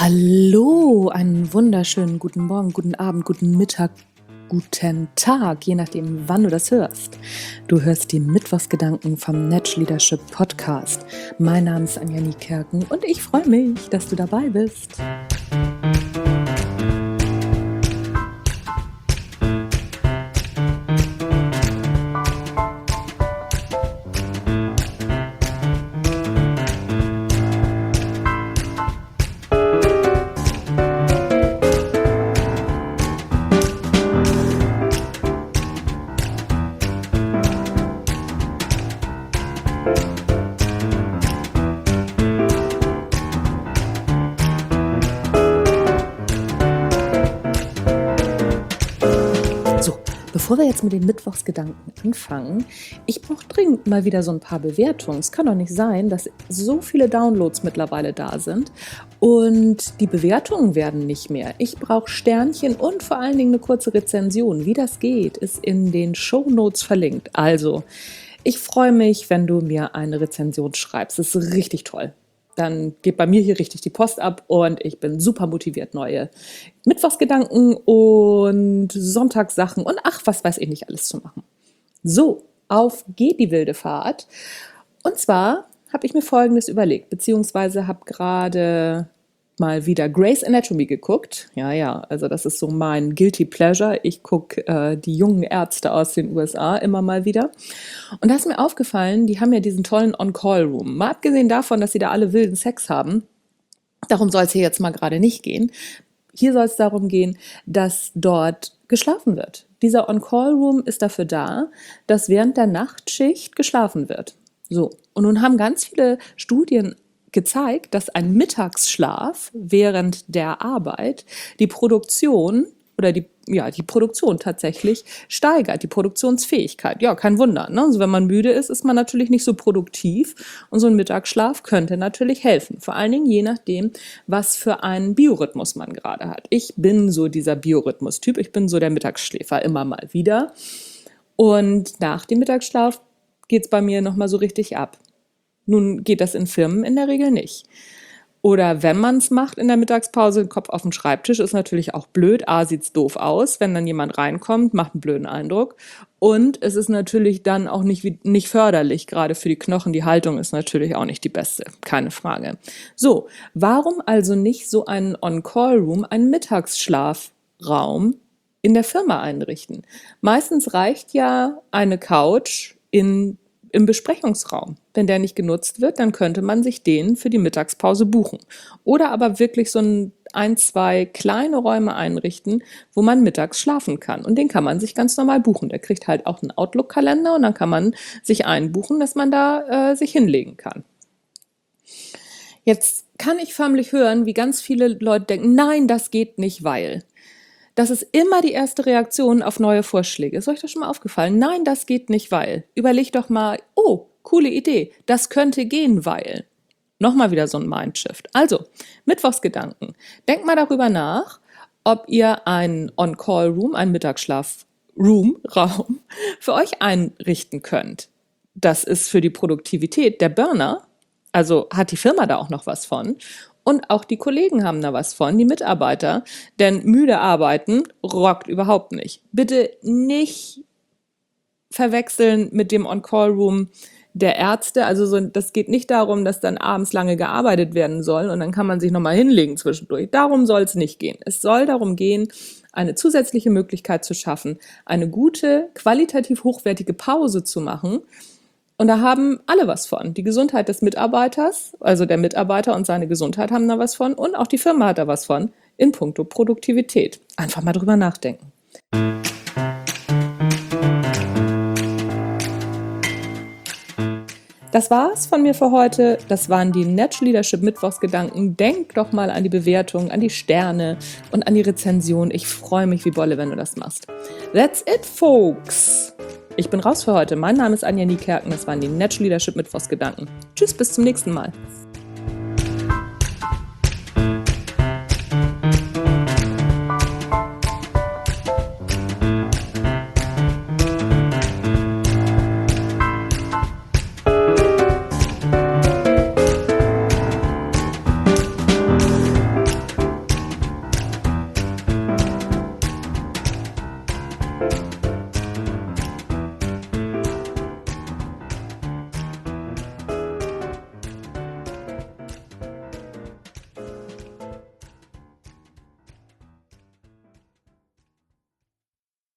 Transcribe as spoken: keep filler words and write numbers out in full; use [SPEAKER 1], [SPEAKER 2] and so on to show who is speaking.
[SPEAKER 1] Hallo, einen wunderschönen guten Morgen, guten Abend, guten Mittag, guten Tag, je nachdem, wann du das hörst. Du hörst die Mittwochsgedanken vom Natural Leadership Podcast. Mein Name ist Anja Niekerken und ich freue mich, dass du dabei bist. Bevor wir jetzt mit den Mittwochsgedanken anfangen, ich brauche dringend mal wieder so ein paar Bewertungen. Es kann doch nicht sein, dass so viele Downloads mittlerweile da sind und die Bewertungen werden nicht mehr. Ich brauche Sternchen und vor allen Dingen eine kurze Rezension. Wie das geht, ist in den Shownotes verlinkt. Also, ich freue mich, wenn du mir eine Rezension schreibst. Das ist richtig toll. Dann geht bei mir hier richtig die Post ab und ich bin super motiviert, neue Mittwochsgedanken und Sonntagssachen und ach, was weiß ich nicht alles zu machen. So, auf geht die wilde Fahrt. Und zwar habe ich mir Folgendes überlegt, beziehungsweise habe gerade mal wieder Grey's Anatomy geguckt. Ja, ja, also das ist so mein Guilty Pleasure. Ich gucke äh, die jungen Ärzte aus den U S A immer mal wieder. Und da ist mir aufgefallen, die haben ja diesen tollen On-Call-Room. Mal abgesehen davon, dass sie da alle wilden Sex haben, darum soll es hier jetzt mal gerade nicht gehen. Hier soll es darum gehen, dass dort geschlafen wird. Dieser On-Call-Room ist dafür da, dass während der Nachtschicht geschlafen wird. So, und nun haben ganz viele Studien gezeigt, dass ein Mittagsschlaf während der Arbeit die Produktion oder die, ja, die Produktion tatsächlich steigert, die Produktionsfähigkeit. Ja, kein Wunder, ne? Also wenn man müde ist, ist man natürlich nicht so produktiv und so ein Mittagsschlaf könnte natürlich helfen. Vor allen Dingen je nachdem, was für einen Biorhythmus man gerade hat. Ich bin so dieser Biorhythmus-Typ, ich bin so der Mittagsschläfer immer mal wieder und nach dem Mittagsschlaf geht es bei mir nochmal so richtig ab. Nun geht das in Firmen in der Regel nicht. Oder wenn man es macht in der Mittagspause, den Kopf auf dem Schreibtisch, ist natürlich auch blöd. A, sieht's doof aus, wenn dann jemand reinkommt, macht einen blöden Eindruck. Und es ist natürlich dann auch nicht, nicht förderlich, gerade für die Knochen. Die Haltung ist natürlich auch nicht die beste, keine Frage. So, warum also nicht so einen On-Call-Room, einen Mittagsschlafraum in der Firma einrichten? Meistens reicht ja eine Couch in im Besprechungsraum. Wenn der nicht genutzt wird, dann könnte man sich den für die Mittagspause buchen. Oder aber wirklich so ein, ein, zwei kleine Räume einrichten, wo man mittags schlafen kann. Und den kann man sich ganz normal buchen. Der kriegt halt auch einen Outlook-Kalender und dann kann man sich einbuchen, dass man da äh, sich hinlegen kann. Jetzt kann ich förmlich hören, wie ganz viele Leute denken, nein, das geht nicht, weil... Das ist immer die erste Reaktion auf neue Vorschläge. Ist euch das schon mal aufgefallen? Nein, das geht nicht, weil. Überlegt doch mal, oh, coole Idee, das könnte gehen, weil. Nochmal wieder so ein Mindshift. Also, Mittwochsgedanken. Denkt mal darüber nach, ob ihr einen On-Call-Room, einen Mittagsschlaf-Room, Raum, für euch einrichten könnt. Das ist für die Produktivität der Burner, also hat die Firma da auch noch was von. Und auch die Kollegen haben da was von, die Mitarbeiter, denn müde arbeiten rockt überhaupt nicht. Bitte nicht verwechseln mit dem On-Call-Room der Ärzte. Also so, das geht nicht darum, dass dann abends lange gearbeitet werden soll und dann kann man sich nochmal hinlegen zwischendurch. Darum soll es nicht gehen. Es soll darum gehen, eine zusätzliche Möglichkeit zu schaffen, eine gute, qualitativ hochwertige Pause zu machen. Und da haben alle was von. Die Gesundheit des Mitarbeiters, also der Mitarbeiter und seine Gesundheit haben da was von und auch die Firma hat da was von in puncto Produktivität. Einfach mal drüber nachdenken. Das war's von mir für heute. Das waren die Natural Leadership Mittwochsgedanken. Denk doch mal an die Bewertung, an die Sterne und an die Rezension. Ich freue mich wie Bolle, wenn du das machst. That's it, folks. Ich bin raus für heute. Mein Name ist Anja Niekerken. Das waren die Natural Leadership Mittwochsgedanken. Tschüss, bis zum nächsten Mal.